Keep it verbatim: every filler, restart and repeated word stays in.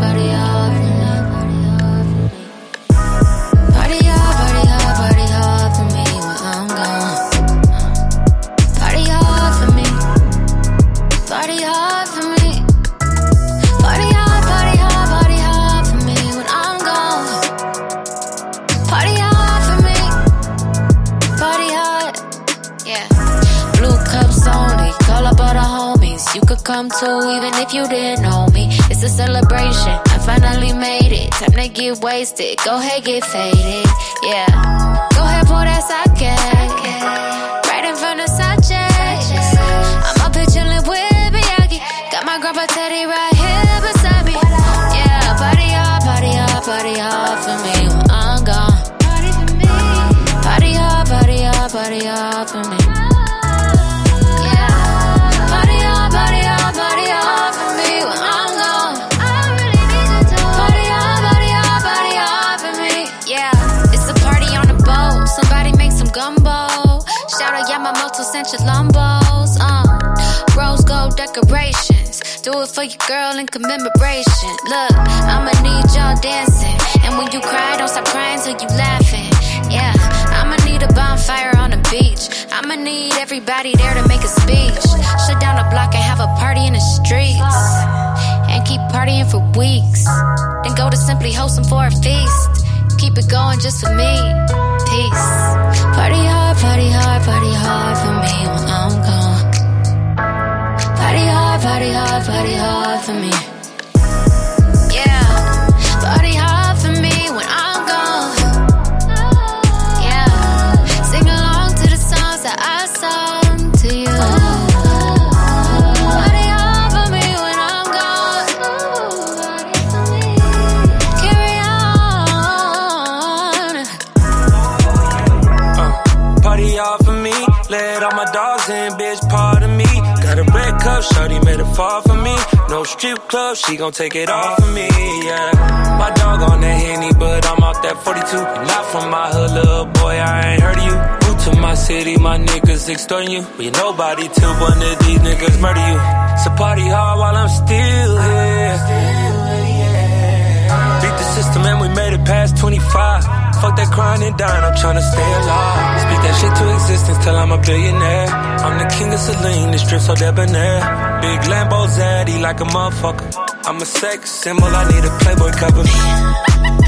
party hard for me. Party hard, party hard, party hard for me when I'm gone. Party hard for me. Party hard for me. Party hard, party hard, party hard for me when I'm gone. Party hard for me. Party hard. Yeah. Blue cups only. Call up all the homies. You could come too even if you didn't know me. It's a celebration. I finally made it. Time to get wasted. Go ahead, get faded. Yeah. Go ahead, pour that sake. Right in front of Sache. I'm up here chillin' with Miyagi. Got my grandpa Teddy right here beside me. Yeah. Party hard, party hard, party hard for me when I'm gone. Party for me. Party hard, party hard, party hard for me. Party hard, party hard, party hard for me when I'm gone. I really need you to party hard, party hard, party hard for me. Yeah, it's a party on the boat. Somebody make some gumbo. Shout out Yamamoto sent your lumbos. Uh, rose gold decorations. Do it for your girl in commemoration. Look, I'ma need y'all dancing. And when you cry, don't stop crying till you laughing. Yeah, I'ma need a bonfire on the beach. I'ma need everybody there to make a speech. Shut down the block and have a party in the streets. And keep partying for weeks. Then go to Simply Wholesome for a feast. Keep it going just for me. Peace. Party hard, party hard, party hard for me when I'm gone. Party hard, party hard, party hard for me. Yeah. Party hard for me when I'm gone. Yeah. Sing along to the songs that I sung to you. Party hard for me when I'm gone. Carry on. Uh, party hard for me. Let all my dogs in, bitch, pardon me. Got a red cup, shawty made it fall for me. No strip club, she gon' take it off for me, yeah. My dog on that Henny, but I'm off that forty-two. You're not from my hood, little boy, I ain't heard of you. Move to my city, my niggas extorting you. But you're nobody till one of these niggas murder you. So party hard while I'm still here. Beat the system and we made it past twenty-five. Fuck that crying and dying, I'm tryna stay alive. Speak that shit to existence till I'm a billionaire. I'm the king of Celine, the strip so debonair. Big Lambo zaddy like a motherfucker. I'm a sex symbol, I need a Playboy cover.